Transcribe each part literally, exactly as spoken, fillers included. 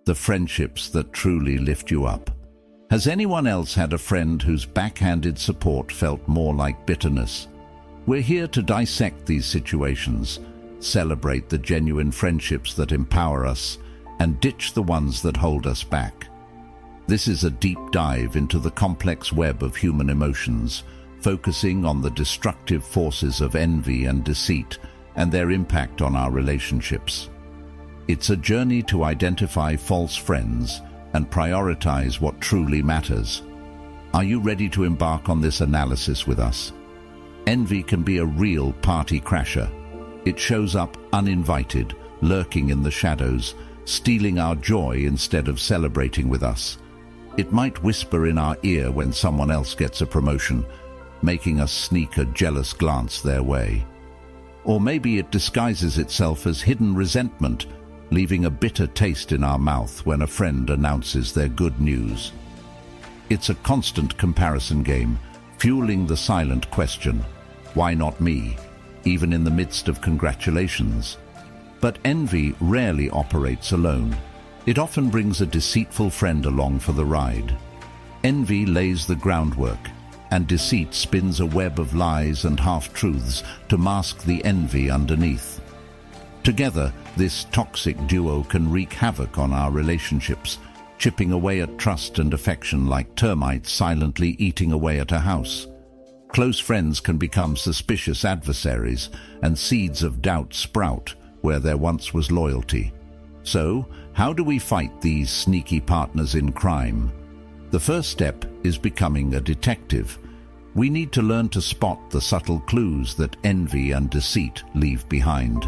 the friendships that truly lift you up. Has anyone else had a friend whose backhanded support felt more like bitterness? We're here to dissect these situations, celebrate the genuine friendships that empower us, and ditch the ones that hold us back. This is a deep dive into the complex web of human emotions, focusing on the destructive forces of envy and deceit and their impact on our relationships. It's a journey to identify false friends and prioritize what truly matters. Are you ready to embark on this analysis with us? Envy can be a real party crasher. It shows up uninvited, lurking in the shadows, stealing our joy instead of celebrating with us. It might whisper in our ear when someone else gets a promotion, making us sneak a jealous glance their way. Or maybe it disguises itself as hidden resentment, leaving a bitter taste in our mouth when a friend announces their good news. It's a constant comparison game, fueling the silent question, why not me, even in the midst of congratulations? But envy rarely operates alone. It often brings a deceitful friend along for the ride. Envy lays the groundwork, and deceit spins a web of lies and half-truths to mask the envy underneath. Together, this toxic duo can wreak havoc on our relationships, chipping away at trust and affection like termites silently eating away at a house. Close friends can become suspicious adversaries, and seeds of doubt sprout where there once was loyalty. So, how do we fight these sneaky partners in crime? The first step is becoming a detective. We need to learn to spot the subtle clues that envy and deceit leave behind.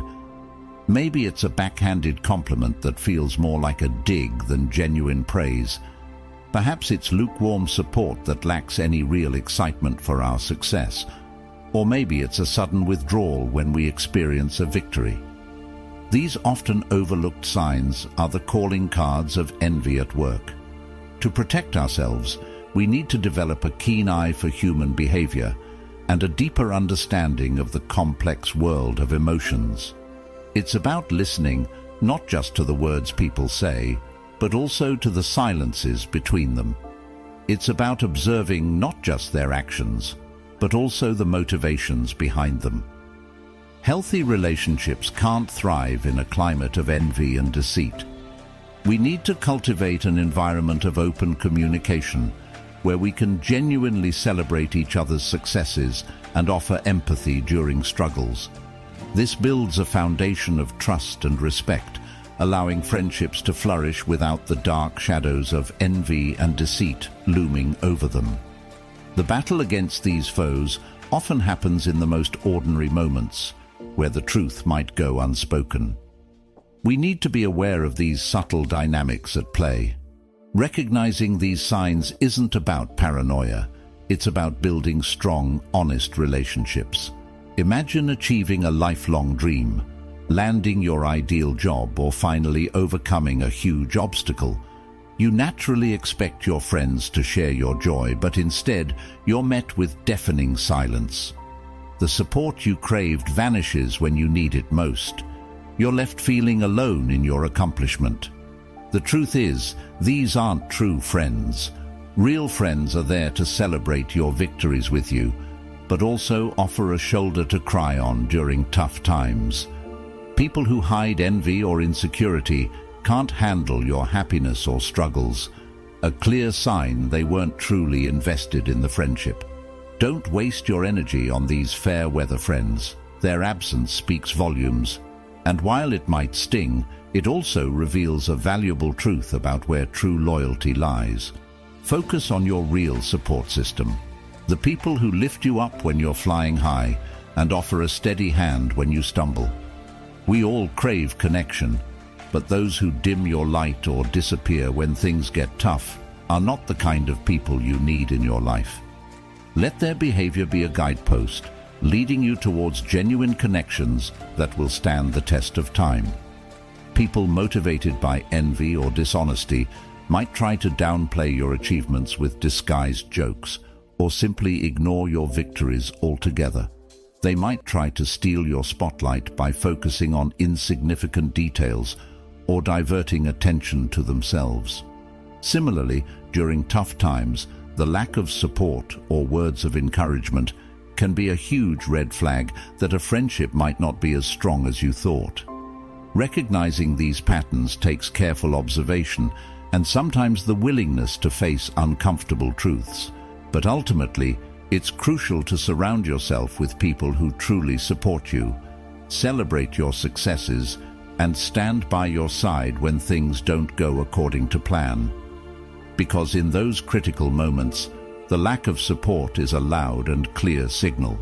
Maybe it's a backhanded compliment that feels more like a dig than genuine praise. Perhaps it's lukewarm support that lacks any real excitement for our success. Or maybe it's a sudden withdrawal when we experience a victory. These often overlooked signs are the calling cards of envy at work. To protect ourselves, we need to develop a keen eye for human behavior and a deeper understanding of the complex world of emotions. It's about listening not just to the words people say, but also to the silences between them. It's about observing not just their actions, but also the motivations behind them. Healthy relationships can't thrive in a climate of envy and deceit. We need to cultivate an environment of open communication where we can genuinely celebrate each other's successes and offer empathy during struggles. This builds a foundation of trust and respect, allowing friendships to flourish without the dark shadows of envy and deceit looming over them. The battle against these foes often happens in the most ordinary moments, where the truth might go unspoken. We need to be aware of these subtle dynamics at play. Recognizing these signs isn't about paranoia, it's about building strong, honest relationships. Imagine achieving a lifelong dream, landing your ideal job, or finally overcoming a huge obstacle. You naturally expect your friends to share your joy, but instead you're met with deafening silence. The support you craved vanishes when you need it most. You're left feeling alone in your accomplishment. The truth is, these aren't true friends. Real friends are there to celebrate your victories with you, but also offer a shoulder to cry on during tough times. People who hide envy or insecurity can't handle your happiness or struggles, a clear sign they weren't truly invested in the friendship. Don't waste your energy on these fair-weather friends. Their absence speaks volumes, and while it might sting, it also reveals a valuable truth about where true loyalty lies. Focus on your real support system, the people who lift you up when you're flying high and offer a steady hand when you stumble. We all crave connection, but those who dim your light or disappear when things get tough are not the kind of people you need in your life. Let their behavior be a guidepost, leading you towards genuine connections that will stand the test of time. People motivated by envy or dishonesty might try to downplay your achievements with disguised jokes, or simply ignore your victories altogether. They might try to steal your spotlight by focusing on insignificant details or diverting attention to themselves. Similarly, during tough times, the lack of support or words of encouragement can be a huge red flag that a friendship might not be as strong as you thought. Recognizing these patterns takes careful observation and sometimes the willingness to face uncomfortable truths. But ultimately, it's crucial to surround yourself with people who truly support you, celebrate your successes, and stand by your side when things don't go according to plan. Because in those critical moments, the lack of support is a loud and clear signal.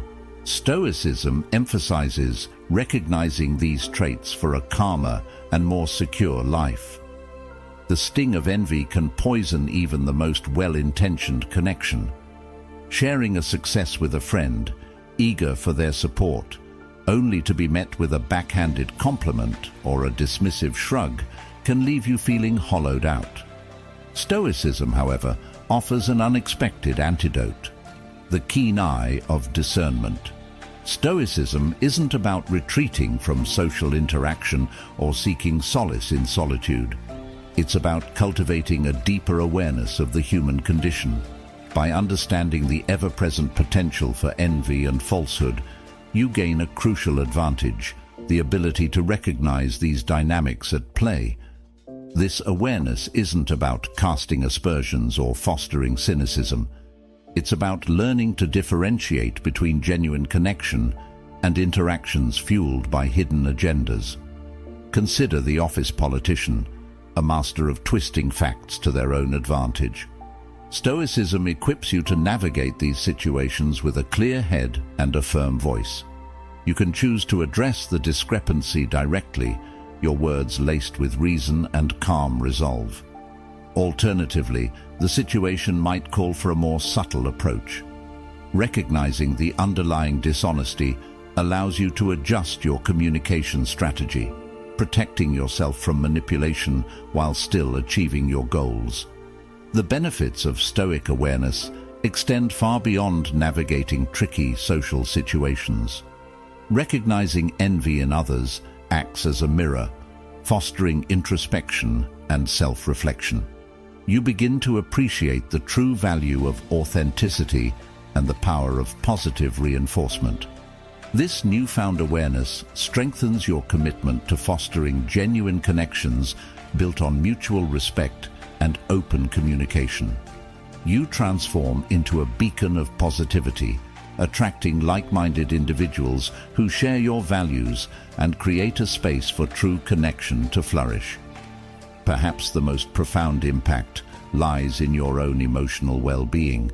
Stoicism emphasizes recognizing these traits for a calmer and more secure life. The sting of envy can poison even the most well-intentioned connection. Sharing a success with a friend, eager for their support, only to be met with a backhanded compliment or a dismissive shrug, can leave you feeling hollowed out. Stoicism, however, offers an unexpected antidote: the keen eye of discernment. Stoicism isn't about retreating from social interaction or seeking solace in solitude. It's about cultivating a deeper awareness of the human condition. By understanding the ever-present potential for envy and falsehood, you gain a crucial advantage: the ability to recognize these dynamics at play. This awareness isn't about casting aspersions or fostering cynicism. It's about learning to differentiate between genuine connection and interactions fueled by hidden agendas. Consider the office politician, a master of twisting facts to their own advantage. Stoicism equips you to navigate these situations with a clear head and a firm voice. You can choose to address the discrepancy directly, your words laced with reason and calm resolve. Alternatively, the situation might call for a more subtle approach. Recognizing the underlying dishonesty allows you to adjust your communication strategy, protecting yourself from manipulation while still achieving your goals. The benefits of Stoic awareness extend far beyond navigating tricky social situations. Recognizing envy in others acts as a mirror, fostering introspection and self-reflection. You begin to appreciate the true value of authenticity and the power of positive reinforcement. This newfound awareness strengthens your commitment to fostering genuine connections built on mutual respect and open communication. You transform into a beacon of positivity, attracting like-minded individuals who share your values and create a space for true connection to flourish. Perhaps the most profound impact lies in your own emotional well-being.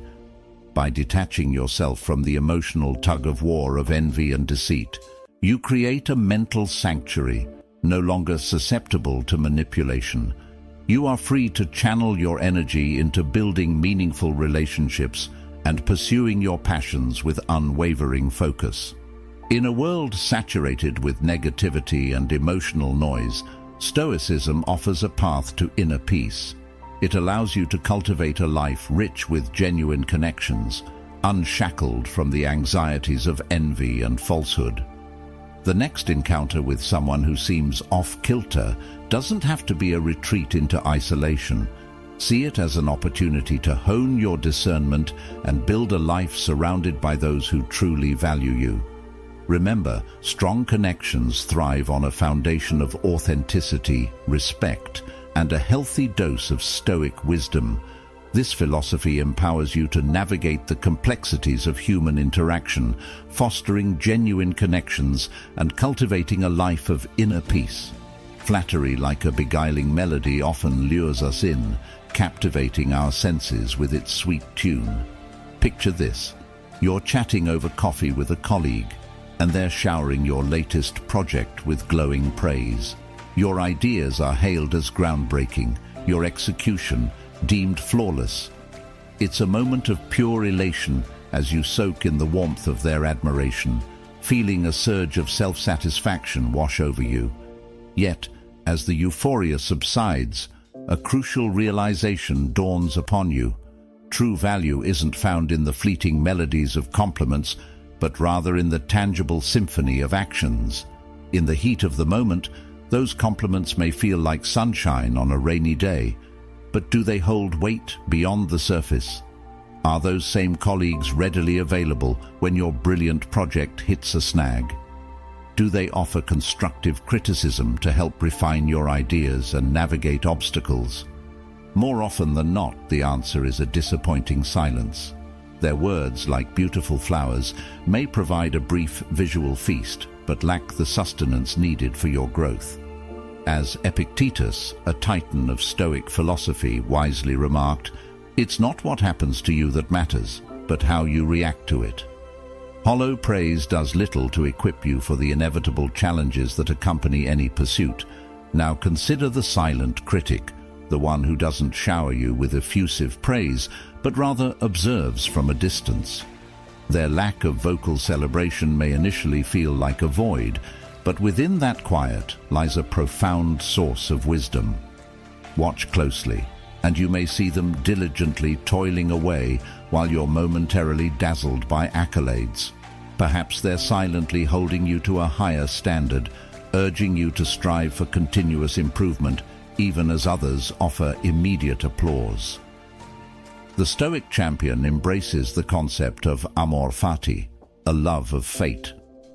By detaching yourself from the emotional tug-of-war of envy and deceit, you create a mental sanctuary, no longer susceptible to manipulation. You are free to channel your energy into building meaningful relationships and pursuing your passions with unwavering focus. In a world saturated with negativity and emotional noise, Stoicism offers a path to inner peace. It allows you to cultivate a life rich with genuine connections, unshackled from the anxieties of envy and falsehood. The next encounter with someone who seems off-kilter doesn't have to be a retreat into isolation. See it as an opportunity to hone your discernment and build a life surrounded by those who truly value you. Remember, strong connections thrive on a foundation of authenticity, respect, and a healthy dose of Stoic wisdom. This philosophy empowers you to navigate the complexities of human interaction, fostering genuine connections and cultivating a life of inner peace. Flattery, like a beguiling melody, often lures us in, captivating our senses with its sweet tune. Picture this: you're chatting over coffee with a colleague, and they're showering your latest project with glowing praise. Your ideas are hailed as groundbreaking, your execution deemed flawless. It's a moment of pure elation as you soak in the warmth of their admiration, feeling a surge of self-satisfaction wash over you. Yet, as the euphoria subsides, a crucial realization dawns upon you. True value isn't found in the fleeting melodies of compliments, but rather in the tangible symphony of actions. In the heat of the moment, Those compliments may feel like sunshine on a rainy day, but do they hold weight beyond the surface? Are those same colleagues readily available when your brilliant project hits a snag? Do they offer constructive criticism to help refine your ideas and navigate obstacles? More often than not, the answer is a disappointing silence. Their words, like beautiful flowers, may provide a brief visual feast, but lack the sustenance needed for your growth. As Epictetus, a titan of Stoic philosophy, wisely remarked, "It's not what happens to you that matters, but how you react to it." Hollow praise does little to equip you for the inevitable challenges that accompany any pursuit. Now consider the silent critic, the one who doesn't shower you with effusive praise, but rather observes from a distance. Their lack of vocal celebration may initially feel like a void, but within that quiet lies a profound source of wisdom. Watch closely, and you may see them diligently toiling away while you're momentarily dazzled by accolades. Perhaps they're silently holding you to a higher standard, urging you to strive for continuous improvement, even as others offer immediate applause. The Stoic champion embraces the concept of amor fati, a love of fate.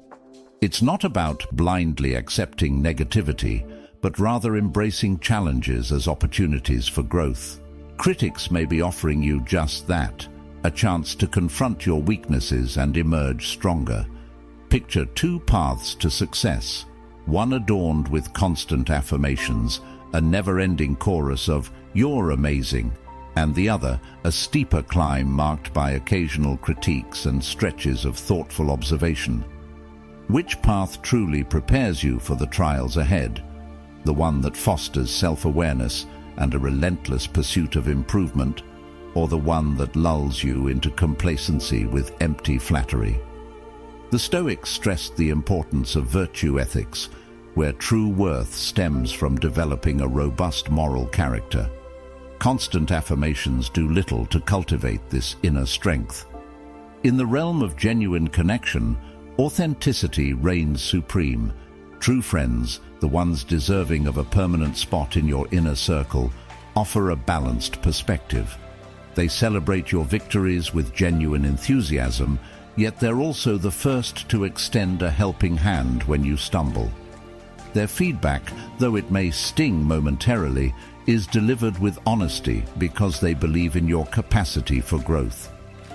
It's not about blindly accepting negativity, but rather embracing challenges as opportunities for growth. Critics may be offering you just that, a chance to confront your weaknesses and emerge stronger. Picture two paths to success, one adorned with constant affirmations, a never-ending chorus of "you're amazing," and the other, a steeper climb marked by occasional critiques and stretches of thoughtful observation. Which path truly prepares you for the trials ahead? The one that fosters self-awareness and a relentless pursuit of improvement, or the one that lulls you into complacency with empty flattery? The Stoics stressed the importance of virtue ethics, where true worth stems from developing a robust moral character. Constant affirmations do little to cultivate this inner strength. In the realm of genuine connection, authenticity reigns supreme. True friends, the ones deserving of a permanent spot in your inner circle, offer a balanced perspective. They celebrate your victories with genuine enthusiasm, yet they're also the first to extend a helping hand when you stumble. Their feedback, though it may sting momentarily, is delivered with honesty because they believe in your capacity for growth.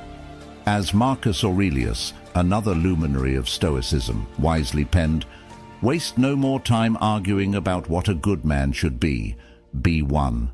As Marcus Aurelius, another luminary of Stoicism, wisely penned, "Waste no more time arguing about what a good man should be. Be one."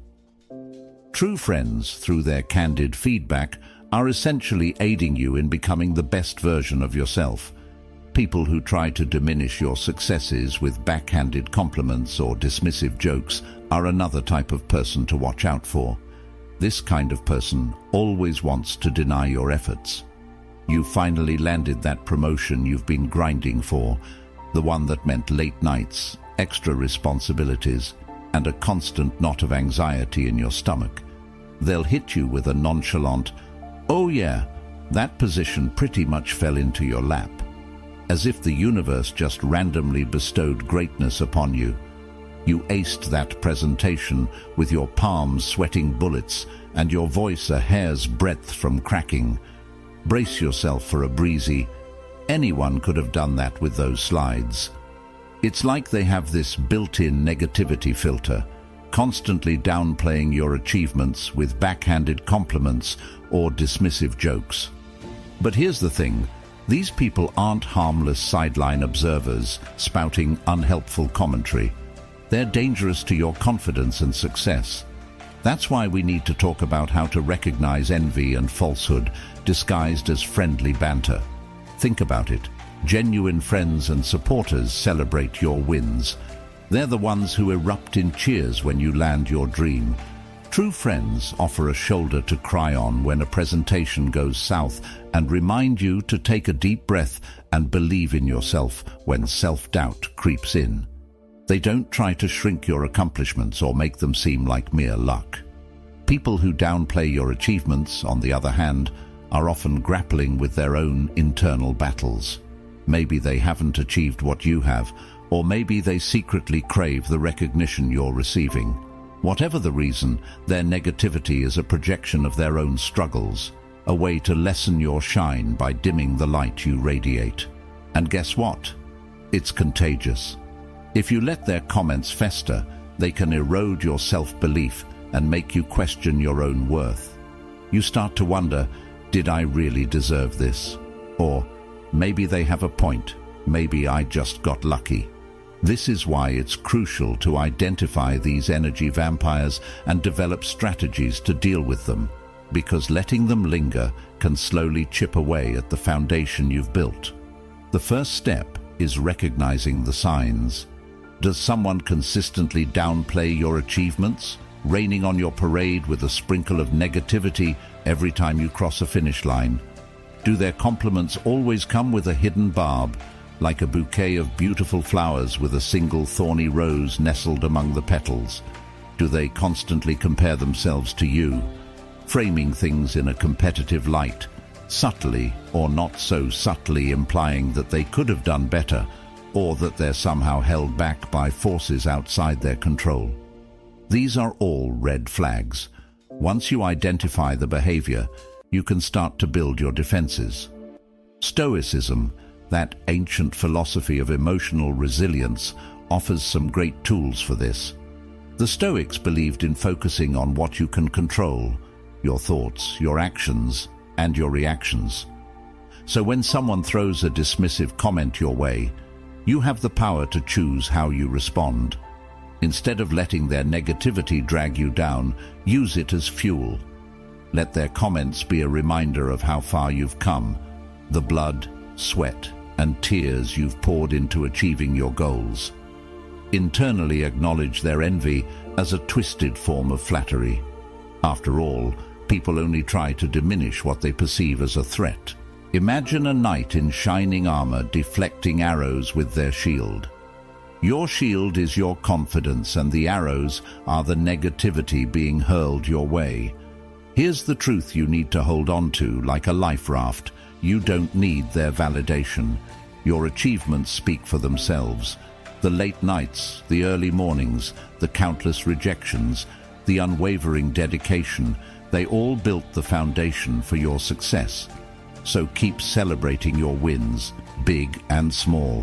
True friends, through their candid feedback, are essentially aiding you in becoming the best version of yourself. People who try to diminish your successes with backhanded compliments or dismissive jokes are another type of person to watch out for. This kind of person always wants to deny your efforts. You finally landed that promotion you've been grinding for, the one that meant late nights, extra responsibilities, and a constant knot of anxiety in your stomach. They'll hit you with a nonchalant, "Oh yeah, that position pretty much fell into your lap," as if the universe just randomly bestowed greatness upon you. You aced that presentation with your palms sweating bullets and your voice a hair's breadth from cracking. Brace yourself for a breezy, "Anyone could have done that with those slides." It's like they have this built-in negativity filter, constantly downplaying your achievements with backhanded compliments or dismissive jokes. But here's the thing. These people aren't harmless sideline observers spouting unhelpful commentary. They're dangerous to your confidence and success. That's why we need to talk about how to recognize envy and falsehood disguised as friendly banter. Think about it. Genuine friends and supporters celebrate your wins. They're the ones who erupt in cheers when you land your dream. True friends offer a shoulder to cry on when a presentation goes south and remind you to take a deep breath and believe in yourself when self-doubt creeps in. They don't try to shrink your accomplishments or make them seem like mere luck. People who downplay your achievements, on the other hand, are often grappling with their own internal battles. Maybe they haven't achieved what you have, Or maybe they secretly crave the recognition you're receiving. Whatever the reason, their negativity is a projection of their own struggles, a way to lessen your shine by dimming the light you radiate. And guess what? It's contagious. If you let their comments fester, they can erode your self-belief and make you question your own worth. You start to wonder, did I really deserve this? Or maybe they have a point, maybe I just got lucky. This is why it's crucial to identify these energy vampires and develop strategies to deal with them, because letting them linger can slowly chip away at the foundation you've built. The first step is recognizing the signs. Does someone consistently downplay your achievements, raining on your parade with a sprinkle of negativity every time you cross a finish line? Do their compliments always come with a hidden barb, like a bouquet of beautiful flowers with a single thorny rose nestled among the petals? Do they constantly compare themselves to you, framing things in a competitive light, subtly or not so subtly implying that they could have done better, or that they're somehow held back by forces outside their control? These are all red flags. Once you identify the behavior, you can start to build your defenses. Stoicism, that ancient philosophy of emotional resilience, offers some great tools for this. The Stoics believed in focusing on what you can control: your thoughts, your actions, and your reactions. So when someone throws a dismissive comment your way, you have the power to choose how you respond. Instead of letting their negativity drag you down, use it as fuel. Let their comments be a reminder of how far you've come, the blood, sweat, and tears you've poured into achieving your goals. Internally acknowledge their envy as a twisted form of flattery. After all, people only try to diminish what they perceive as a threat. Imagine a knight in shining armor deflecting arrows with their shield. Your shield is your confidence, and the arrows are the negativity being hurled your way. Here's the truth you need to hold on to like a life raft. You don't need their validation. Your achievements speak for themselves. The late nights, the early mornings, the countless rejections, the unwavering dedication, they all built the foundation for your success. So keep celebrating your wins, big and small.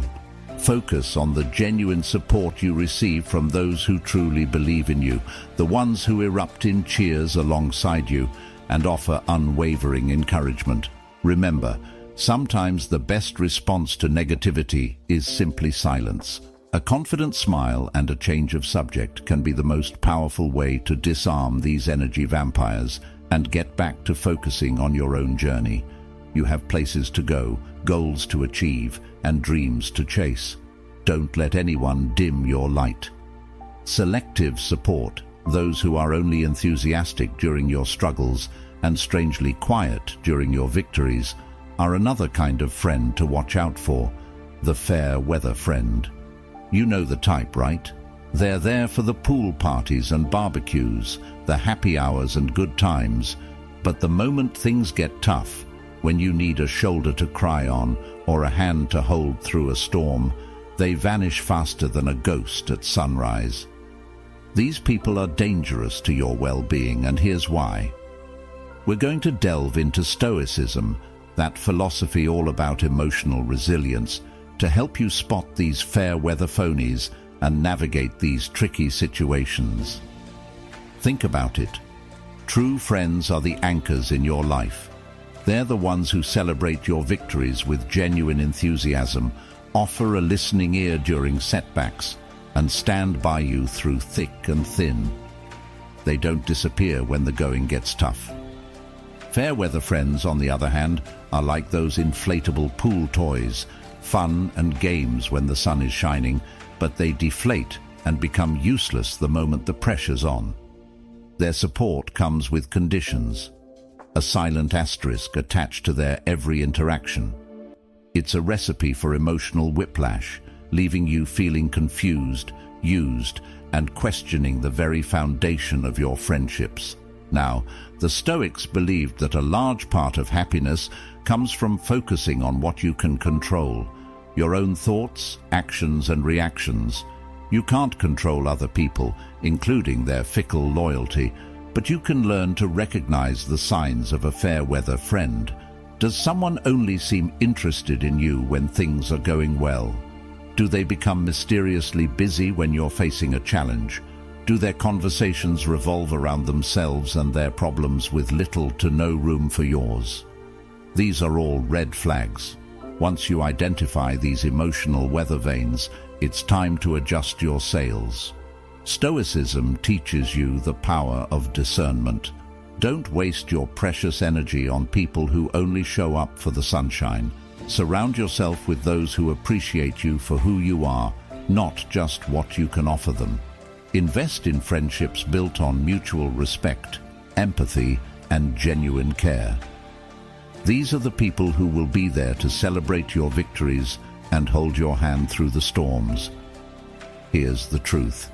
Focus on the genuine support you receive from those who truly believe in you, the ones who erupt in cheers alongside you and offer unwavering encouragement. Remember, sometimes the best response to negativity is simply silence. A confident smile and a change of subject can be the most powerful way to disarm these energy vampires and get back to focusing on your own journey. You have places to go, goals to achieve, and dreams to chase. Don't let anyone dim your light. Selective support, those who are only enthusiastic during your struggles and strangely quiet during your victories, are another kind of friend to watch out for, the fair weather friend. You know the type, right? They're there for the pool parties and barbecues, the happy hours and good times, but the moment things get tough, when you need a shoulder to cry on or a hand to hold through a storm, they vanish faster than a ghost at sunrise. These people are dangerous to your well-being, and here's why. We're going to delve into Stoicism, that philosophy all about emotional resilience, to help you spot these fair-weather phonies and navigate these tricky situations. Think about it. True friends are the anchors in your life. They're the ones who celebrate your victories with genuine enthusiasm, offer a listening ear during setbacks, and stand by you through thick and thin. They don't disappear when the going gets tough. Fair-weather friends, on the other hand, are like those inflatable pool toys, fun and games when the sun is shining, but they deflate and become useless the moment the pressure's on. Their support comes with conditions, a silent asterisk attached to their every interaction. It's a recipe for emotional whiplash, leaving you feeling confused, used, and questioning the very foundation of your friendships. Now, the Stoics believed that a large part of happiness comes from focusing on what you can control, your own thoughts, actions and reactions. You can't control other people, including their fickle loyalty, but you can learn to recognize the signs of a fair-weather friend. Does someone only seem interested in you when things are going well? Do they become mysteriously busy when you're facing a challenge? Do their conversations revolve around themselves and their problems with little to no room for yours? These are all red flags. Once you identify these emotional weather vanes, it's time to adjust your sails. Stoicism teaches you the power of discernment. Don't waste your precious energy on people who only show up for the sunshine. Surround yourself with those who appreciate you for who you are, not just what you can offer them. Invest in friendships built on mutual respect, empathy, and genuine care. These are the people who will be there to celebrate your victories and hold your hand through the storms. Here's the truth.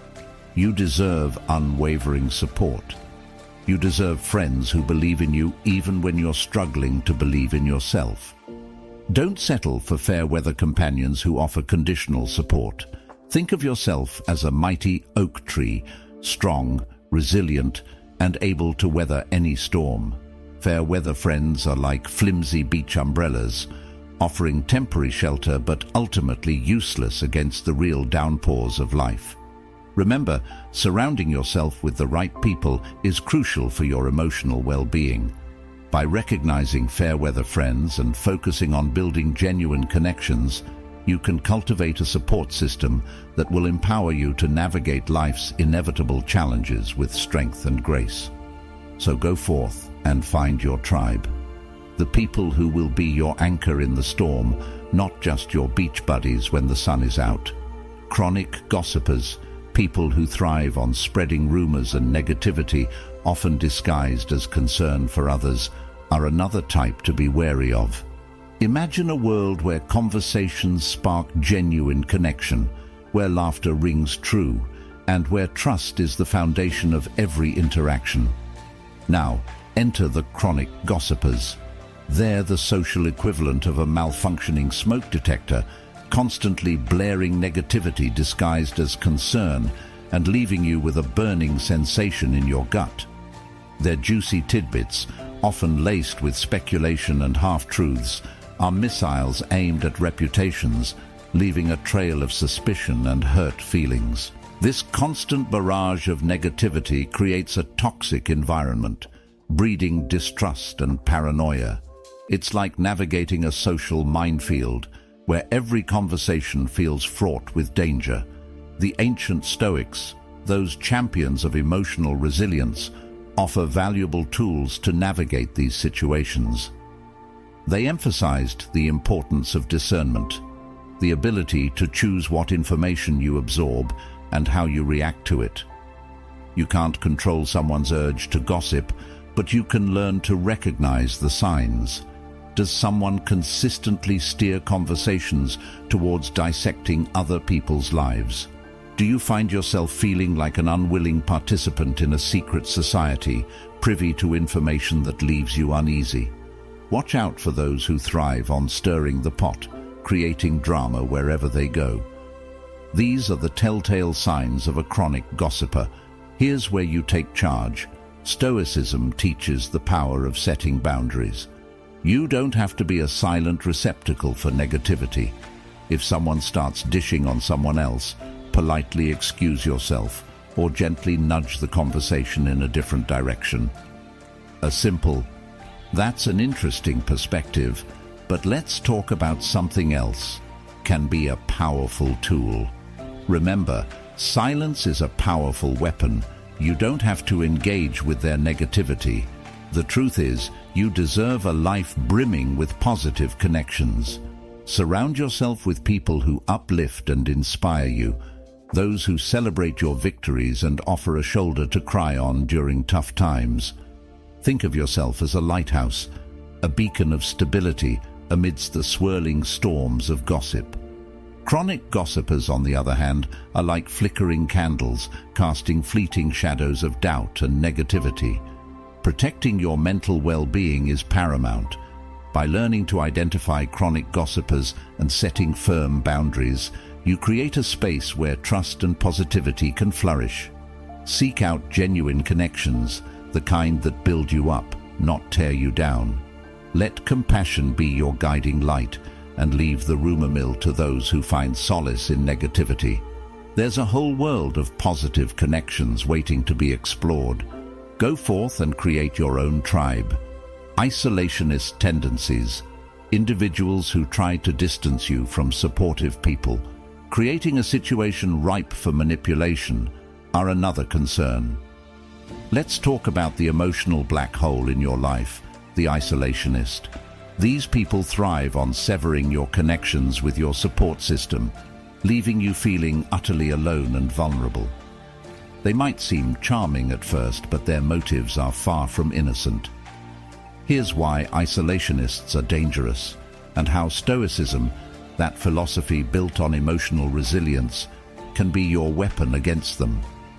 You deserve unwavering support. You deserve friends who believe in you even when you're struggling to believe in yourself. Don't settle for fair-weather companions who offer conditional support. Think of yourself as a mighty oak tree, strong, resilient, and able to weather any storm. Fair-weather friends are like flimsy beach umbrellas, offering temporary shelter but ultimately useless against the real downpours of life. Remember, surrounding yourself with the right people is crucial for your emotional well-being. By recognizing fair-weather friends and focusing on building genuine connections, you can cultivate a support system that will empower you to navigate life's inevitable challenges with strength and grace. So go forth and find your tribe. The people who will be your anchor in the storm, not just your beach buddies when the sun is out. Chronic gossipers, people who thrive on spreading rumors and negativity, often disguised as concern for others, are another type to be wary of. Imagine a world where conversations spark genuine connection, where laughter rings true, and where trust is the foundation of every interaction. Now, enter the chronic gossipers. They're the social equivalent of a malfunctioning smoke detector, constantly blaring negativity disguised as concern and leaving you with a burning sensation in your gut. Their juicy tidbits, often laced with speculation and half-truths, are missiles aimed at reputations, leaving a trail of suspicion and hurt feelings. This constant barrage of negativity creates a toxic environment, breeding distrust and paranoia. It's like navigating a social minefield, where every conversation feels fraught with danger. The ancient Stoics, those champions of emotional resilience, offer valuable tools to navigate these situations. They emphasized the importance of discernment, the ability to choose what information you absorb and how you react to it. You can't control someone's urge to gossip, but you can learn to recognize the signs. Does someone consistently steer conversations towards dissecting other people's lives? Do you find yourself feeling like an unwilling participant in a secret society, privy to information that leaves you uneasy? Watch out for those who thrive on stirring the pot, creating drama wherever they go. These are the telltale signs of a chronic gossiper. Here's where you take charge. Stoicism teaches the power of setting boundaries. You don't have to be a silent receptacle for negativity. If someone starts dishing on someone else, politely excuse yourself or gently nudge the conversation in a different direction. A simple, "That's an interesting perspective, but let's talk about something else," can be a powerful tool. Remember, silence is a powerful weapon. You don't have to engage with their negativity. The truth is, you deserve a life brimming with positive connections. Surround yourself with people who uplift and inspire you, those who celebrate your victories and offer a shoulder to cry on during tough times. Think of yourself as a lighthouse, a beacon of stability amidst the swirling storms of gossip. Chronic gossipers, on the other hand, are like flickering candles, casting fleeting shadows of doubt and negativity. Protecting your mental well-being is paramount. By learning to identify chronic gossipers and setting firm boundaries, you create a space where trust and positivity can flourish. Seek out genuine connections, the kind that build you up, not tear you down. Let compassion be your guiding light, and leave the rumor mill to those who find solace in negativity. There's a whole world of positive connections waiting to be explored. Go forth and create your own tribe. Isolationist tendencies, individuals who try to distance you from supportive people, creating a situation ripe for manipulation, are another concern. Let's talk about the emotional black hole in your life, the isolationist. These people thrive on severing your connections with your support system, leaving you feeling utterly alone and vulnerable. They might seem charming at first, but their motives are far from innocent. Here's why isolationists are dangerous, and how Stoicism, that philosophy built on emotional resilience, can be your weapon against them.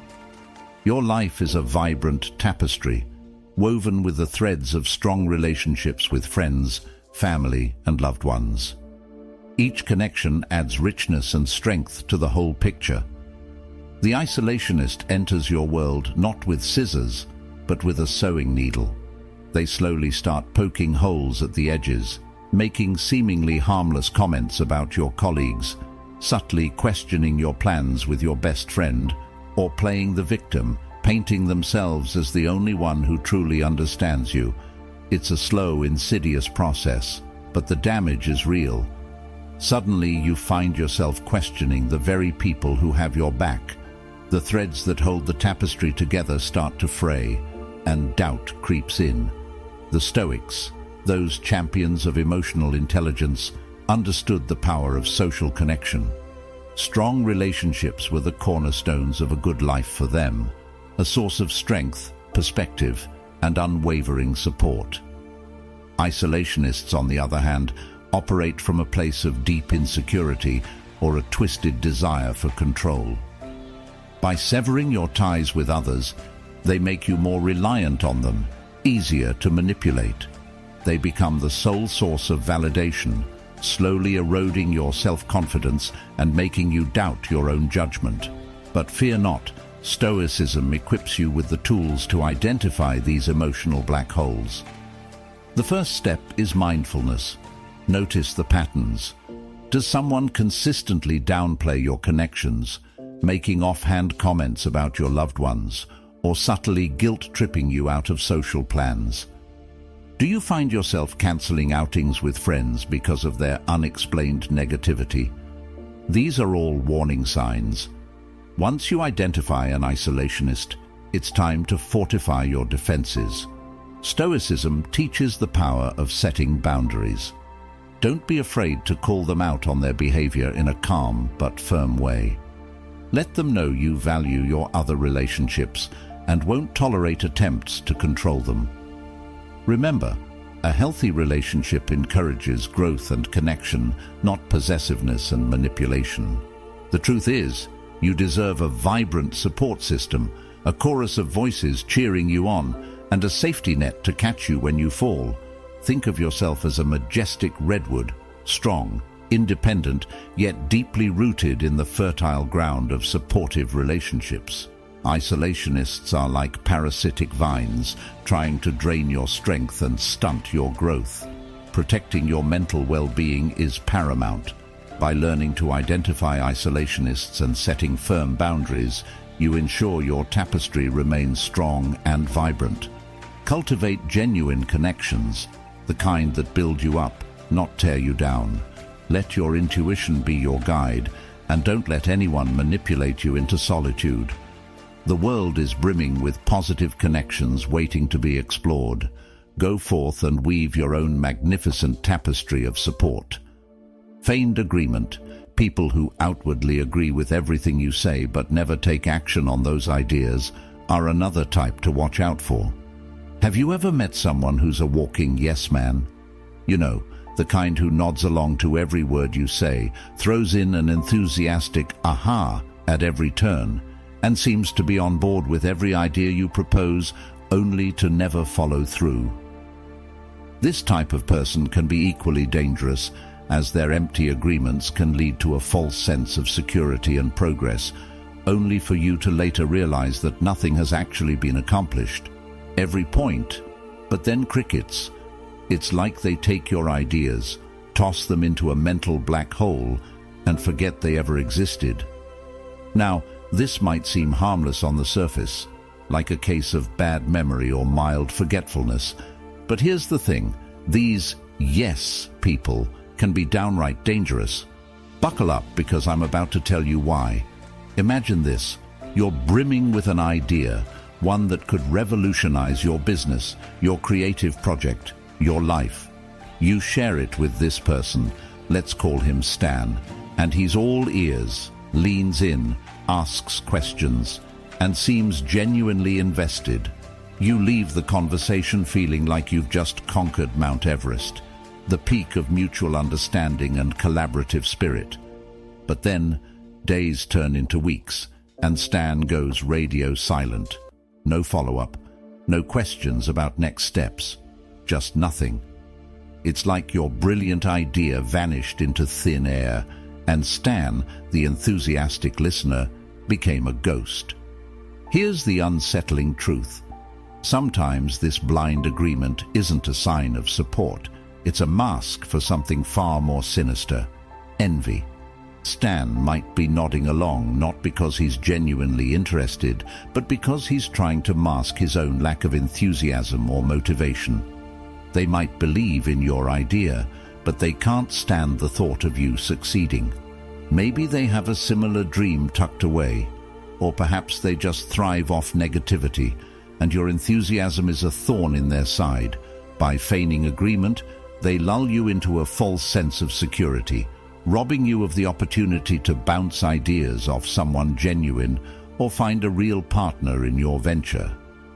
Your life is a vibrant tapestry, woven with the threads of strong relationships with friends, family, and loved ones. Each connection adds richness and strength to the whole picture. The isolationist enters your world not with scissors, but with a sewing needle. They slowly start poking holes at the edges, making seemingly harmless comments about your colleagues, subtly questioning your plans with your best friend, or playing the victim, painting themselves as the only one who truly understands you. It's a slow, insidious process, but the damage is real. Suddenly you find yourself questioning the very people who have your back. The threads that hold the tapestry together start to fray, and doubt creeps in. The Stoics, those champions of emotional intelligence, understood the power of social connection. Strong relationships were the cornerstones of a good life for them, a source of strength, perspective, and unwavering support. Isolationists, on the other hand, operate from a place of deep insecurity or a twisted desire for control. By severing your ties with others, they make you more reliant on them, easier to manipulate. They become the sole source of validation, slowly eroding your self-confidence and making you doubt your own judgment. But fear not, Stoicism equips you with the tools to identify these emotional black holes. The first step is mindfulness. Notice the patterns. Does someone consistently downplay your connections, making offhand comments about your loved ones, or subtly guilt-tripping you out of social plans? Do you find yourself cancelling outings with friends because of their unexplained negativity? These are all warning signs. Once you identify an isolationist, it's time to fortify your defenses. Stoicism teaches the power of setting boundaries. Don't be afraid to call them out on their behavior in a calm but firm way. Let them know you value your other relationships and won't tolerate attempts to control them. Remember, a healthy relationship encourages growth and connection, not possessiveness and manipulation. The truth is, you deserve a vibrant support system, a chorus of voices cheering you on, and a safety net to catch you when you fall. Think of yourself as a majestic redwood, strong, independent, yet deeply rooted in the fertile ground of supportive relationships. Isolationists are like parasitic vines, trying to drain your strength and stunt your growth. Protecting your mental well-being is paramount. By learning to identify isolationists and setting firm boundaries, you ensure your tapestry remains strong and vibrant. Cultivate genuine connections, the kind that build you up, not tear you down. Let your intuition be your guide, and don't let anyone manipulate you into solitude. The world is brimming with positive connections waiting to be explored. Go forth and weave your own magnificent tapestry of support. Feigned agreement, people who outwardly agree with everything you say but never take action on those ideas, are another type to watch out for. Have you ever met someone who's a walking yes man? You know, the kind who nods along to every word you say, throws in an enthusiastic aha at every turn, and seems to be on board with every idea you propose, only to never follow through. This type of person can be equally dangerous, as their empty agreements can lead to a false sense of security and progress, only for you to later realize that nothing has actually been accomplished. Every point, but then crickets. It's like they take your ideas, toss them into a mental black hole, and forget they ever existed. Now, this might seem harmless on the surface, like a case of bad memory or mild forgetfulness, but here's the thing, these yes people can be downright dangerous. Buckle up, because I'm about to tell you why. Imagine this, you're brimming with an idea, one that could revolutionize your business, your creative project, your life. You share it with this person, let's call him Stan, and he's all ears, leans in, asks questions, and seems genuinely invested. You leave the conversation feeling like you've just conquered Mount Everest, the peak of mutual understanding and collaborative spirit. But then, days turn into weeks, and Stan goes radio silent. No follow-up, no questions about next steps, just nothing. It's like your brilliant idea vanished into thin air, and Stan, the enthusiastic listener, became a ghost. Here's the unsettling truth. Sometimes this blind agreement isn't a sign of support. It's a mask for something far more sinister: envy. Stan might be nodding along, not because he's genuinely interested, but because he's trying to mask his own lack of enthusiasm or motivation. They might believe in your idea, but they can't stand the thought of you succeeding. Maybe they have a similar dream tucked away, or perhaps they just thrive off negativity, and your enthusiasm is a thorn in their side. By feigning agreement, they lull you into a false sense of security, robbing you of the opportunity to bounce ideas off someone genuine or find a real partner in your venture.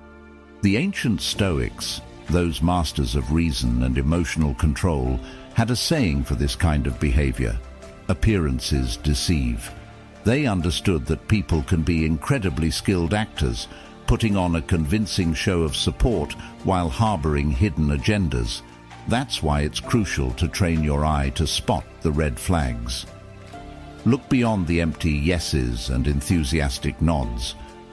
The ancient Stoics, those masters of reason and emotional control, had a saying for this kind of behavior: appearances deceive. They understood that people can be incredibly skilled actors, putting on a convincing show of support while harboring hidden agendas. That's why it's crucial to train your eye to spot the red flags. Look beyond the empty yeses and enthusiastic nods.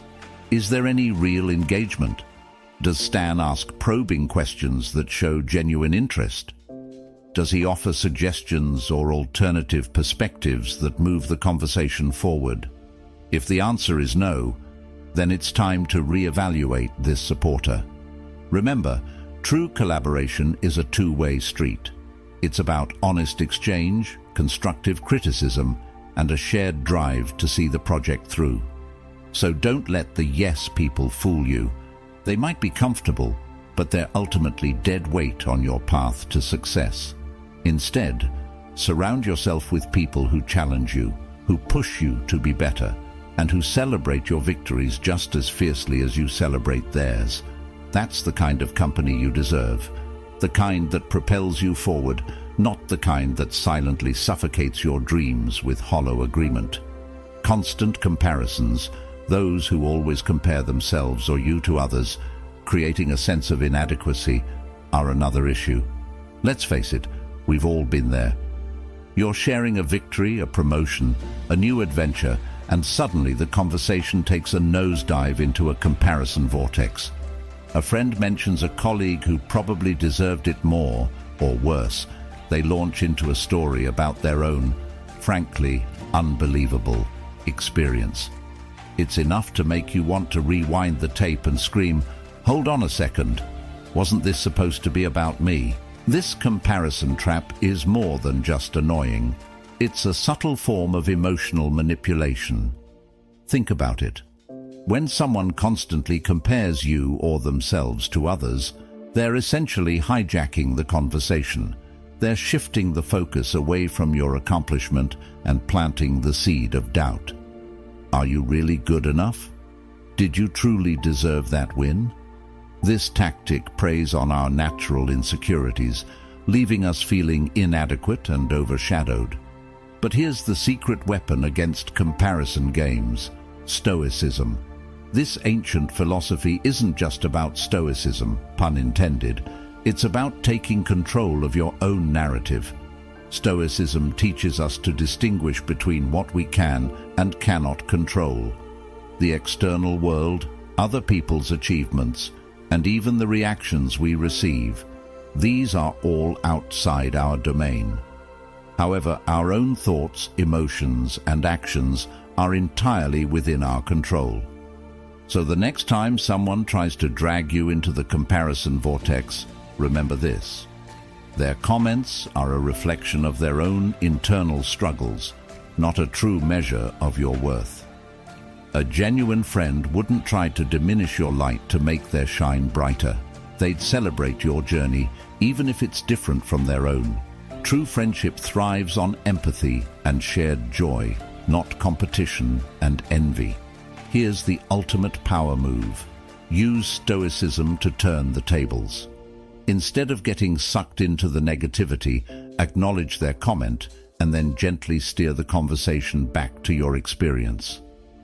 Is there any real engagement? Does Stan ask probing questions that show genuine interest? Does he offer suggestions or alternative perspectives that move the conversation forward? If the answer is no, then it's time to reevaluate this supporter. Remember, true collaboration is a two-way street. It's about honest exchange, constructive criticism, and a shared drive to see the project through. So don't let the yes people fool you. They might be comfortable, but they're ultimately dead weight on your path to success. Instead, surround yourself with people who challenge you, who push you to be better, and who celebrate your victories just as fiercely as you celebrate theirs. That's the kind of company you deserve, the kind that propels you forward, not the kind that silently suffocates your dreams with hollow agreement. Constant comparisons, those who always compare themselves or you to others, creating a sense of inadequacy, are another issue. Let's face it, we've all been there. You're sharing a victory, a promotion, a new adventure, and suddenly the conversation takes a nosedive into a comparison vortex. A friend mentions a colleague who probably deserved it more, or worse. They launch into a story about their own, frankly, unbelievable experience. It's enough to make you want to rewind the tape and scream, "Hold on a second, wasn't this supposed to be about me?" This comparison trap is more than just annoying. It's a subtle form of emotional manipulation. Think about it. When someone constantly compares you or themselves to others, they're essentially hijacking the conversation. They're shifting the focus away from your accomplishment and planting the seed of doubt. Are you really good enough? Did you truly deserve that win? This tactic preys on our natural insecurities, leaving us feeling inadequate and overshadowed. But here's the secret weapon against comparison games: Stoicism. This ancient philosophy isn't just about stoicism, pun intended. It's about taking control of your own narrative. Stoicism teaches us to distinguish between what we can and cannot control. The external world, other people's achievements, and even the reactions we receive. These are all outside our domain. However, our own thoughts, emotions, and actions are entirely within our control. So the next time someone tries to drag you into the comparison vortex, remember this. Their comments are a reflection of their own internal struggles, not a true measure of your worth. A genuine friend wouldn't try to diminish your light to make their shine brighter. They'd celebrate your journey, even if it's different from their own. True friendship thrives on empathy and shared joy, not competition and envy. Here's the ultimate power move. Use stoicism to turn the tables. Instead of getting sucked into the negativity, acknowledge their comment and then gently steer the conversation back to your experience.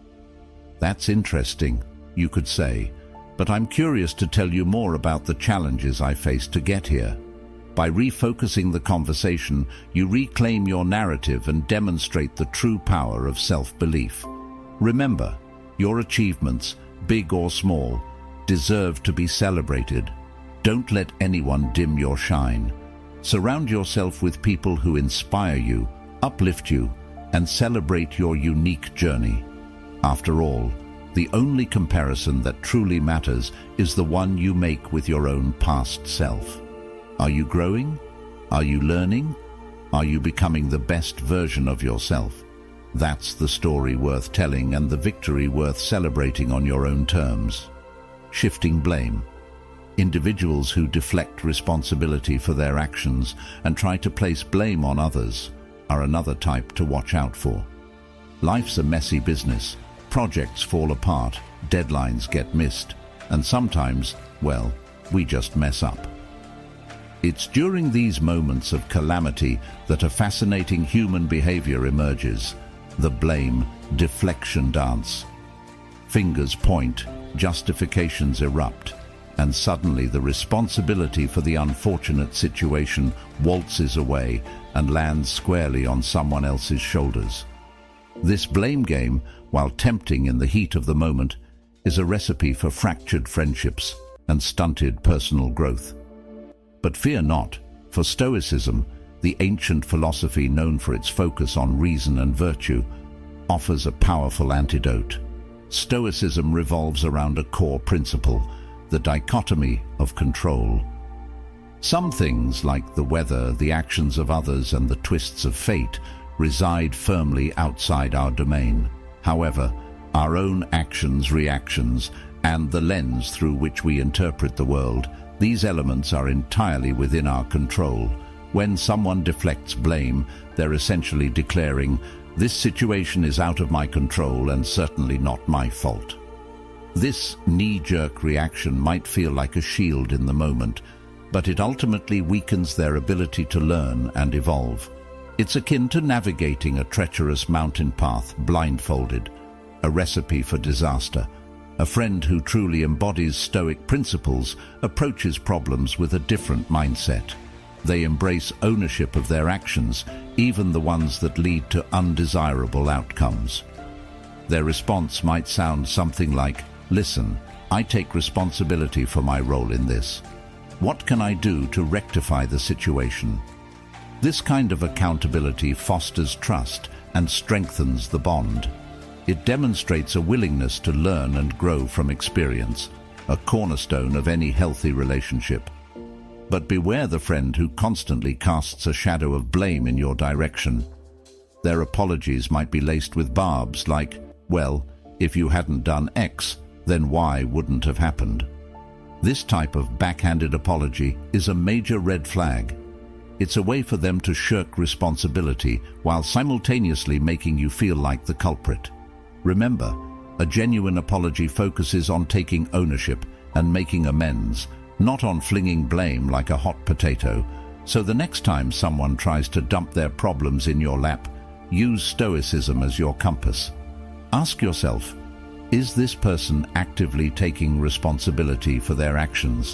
That's interesting, you could say, but I'm curious to tell you more about the challenges I faced to get here. By refocusing the conversation, you reclaim your narrative and demonstrate the true power of self-belief. Remember, your achievements, big or small, deserve to be celebrated. Don't let anyone dim your shine. Surround yourself with people who inspire you, uplift you, and celebrate your unique journey. After all, the only comparison that truly matters is the one you make with your own past self. Are you growing? Are you learning? Are you becoming the best version of yourself? That's the story worth telling and the victory worth celebrating on your own terms. Shifting blame. Individuals who deflect responsibility for their actions and try to place blame on others are another type to watch out for. Life's a messy business. Projects fall apart, deadlines get missed, and sometimes, well, we just mess up. It's during these moments of calamity that a fascinating human behavior emerges, the blame deflection dance. Fingers point, justifications erupt, and suddenly the responsibility for the unfortunate situation waltzes away and lands squarely on someone else's shoulders. This blame game, while tempting in the heat of the moment, is a recipe for fractured friendships and stunted personal growth. But fear not, for Stoicism, the ancient philosophy known for its focus on reason and virtue, offers a powerful antidote. Stoicism revolves around a core principle, the dichotomy of control. Some things, like the weather, the actions of others, and the twists of fate, reside firmly outside our domain. However, our own actions, reactions, and the lens through which we interpret the world, these elements are entirely within our control. When someone deflects blame, they're essentially declaring, "This situation is out of my control and certainly not my fault." This knee-jerk reaction might feel like a shield in the moment, but it ultimately weakens their ability to learn and evolve. It's akin to navigating a treacherous mountain path blindfolded, a recipe for disaster. A friend who truly embodies Stoic principles approaches problems with a different mindset. They embrace ownership of their actions, even the ones that lead to undesirable outcomes. Their response might sound something like, "Listen, I take responsibility for my role in this. What can I do to rectify the situation?" This kind of accountability fosters trust and strengthens the bond. It demonstrates a willingness to learn and grow from experience, a cornerstone of any healthy relationship. But beware the friend who constantly casts a shadow of blame in your direction. Their apologies might be laced with barbs like, "Well, if you hadn't done X, then Y wouldn't have happened." This type of backhanded apology is a major red flag. It's a way for them to shirk responsibility while simultaneously making you feel like the culprit. Remember, a genuine apology focuses on taking ownership and making amends, not on flinging blame like a hot potato. So the next time someone tries to dump their problems in your lap, use Stoicism as your compass. Ask yourself, is this person actively taking responsibility for their actions,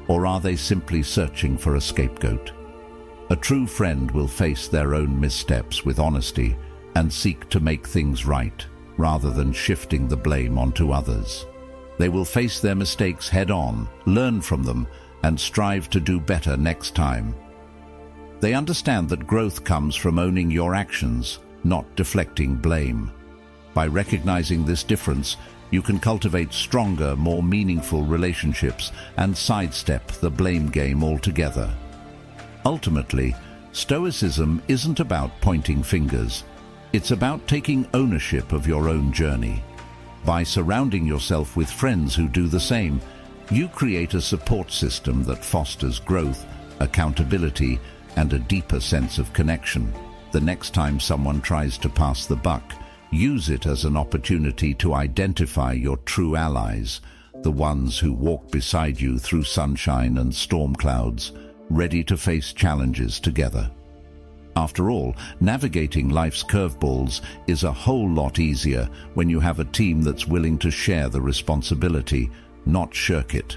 or are they simply searching for a scapegoat? A true friend will face their own missteps with honesty and seek to make things right, rather than shifting the blame onto others. They will face their mistakes head-on, learn from them, and strive to do better next time. They understand that growth comes from owning your actions, not deflecting blame. By recognizing this difference, you can cultivate stronger, more meaningful relationships and sidestep the blame game altogether. Ultimately, Stoicism isn't about pointing fingers. It's about taking ownership of your own journey. By surrounding yourself with friends who do the same, you create a support system that fosters growth, accountability, and a deeper sense of connection. The next time someone tries to pass the buck, use it as an opportunity to identify your true allies, the ones who walk beside you through sunshine and storm clouds, ready to face challenges together. After all, navigating life's curveballs is a whole lot easier when you have a team that's willing to share the responsibility, not shirk it.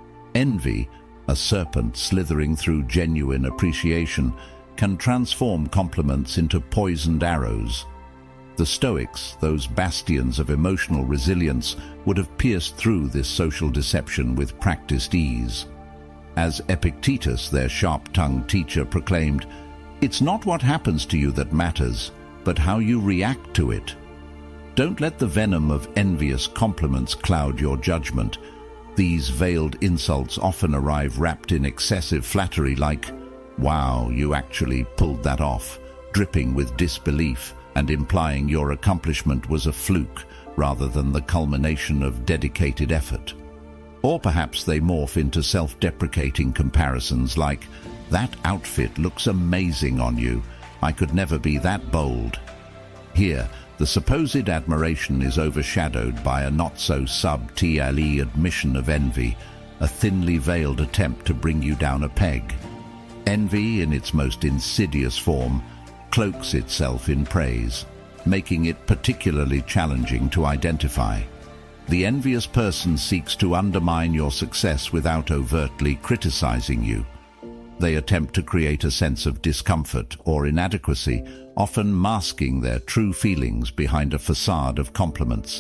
Envy, a serpent slithering through genuine appreciation, can transform compliments into poisoned arrows. The Stoics, those bastions of emotional resilience, would have pierced through this social deception with practiced ease. As Epictetus, their sharp-tongued teacher, proclaimed, "It's not what happens to you that matters, but how you react to it." Don't let the venom of envious compliments cloud your judgment. These veiled insults often arrive wrapped in excessive flattery like, "Wow, you actually pulled that off," dripping with disbelief and implying your accomplishment was a fluke rather than the culmination of dedicated effort. Or perhaps they morph into self-deprecating comparisons like, "That outfit looks amazing on you. I could never be that bold." Here, the supposed admiration is overshadowed by a not-so-subtle admission of envy, a thinly veiled attempt to bring you down a peg. Envy, in its most insidious form, cloaks itself in praise, making it particularly challenging to identify. The envious person seeks to undermine your success without overtly criticizing you. They attempt to create a sense of discomfort or inadequacy, often masking their true feelings behind a facade of compliments.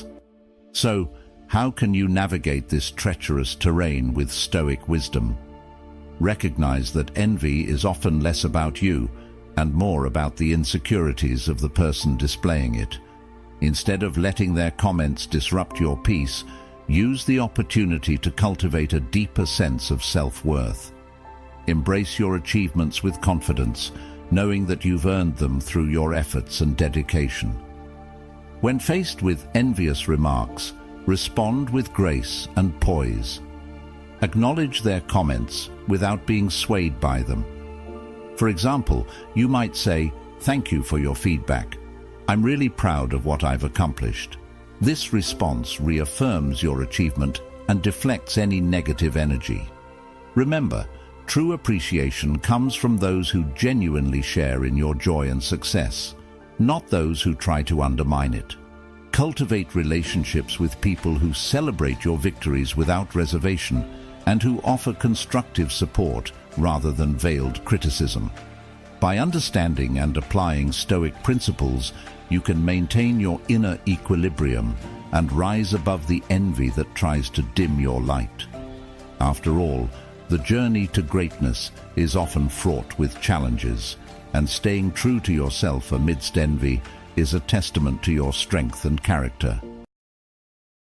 So, how can you navigate this treacherous terrain with Stoic wisdom? Recognize that envy is often less about you and more about the insecurities of the person displaying it. Instead of letting their comments disrupt your peace, use the opportunity to cultivate a deeper sense of self-worth. Embrace your achievements with confidence, knowing that you've earned them through your efforts and dedication. When faced with envious remarks, respond with grace and poise. Acknowledge their comments without being swayed by them. For example, you might say, "Thank you for your feedback. I'm really proud of what I've accomplished." This response reaffirms your achievement and deflects any negative energy. Remember, true appreciation comes from those who genuinely share in your joy and success, not those who try to undermine it. Cultivate relationships with people who celebrate your victories without reservation and who offer constructive support rather than veiled criticism. By understanding and applying Stoic principles, you can maintain your inner equilibrium and rise above the envy that tries to dim your light. After all, the journey to greatness is often fraught with challenges, and staying true to yourself amidst envy is a testament to your strength and character.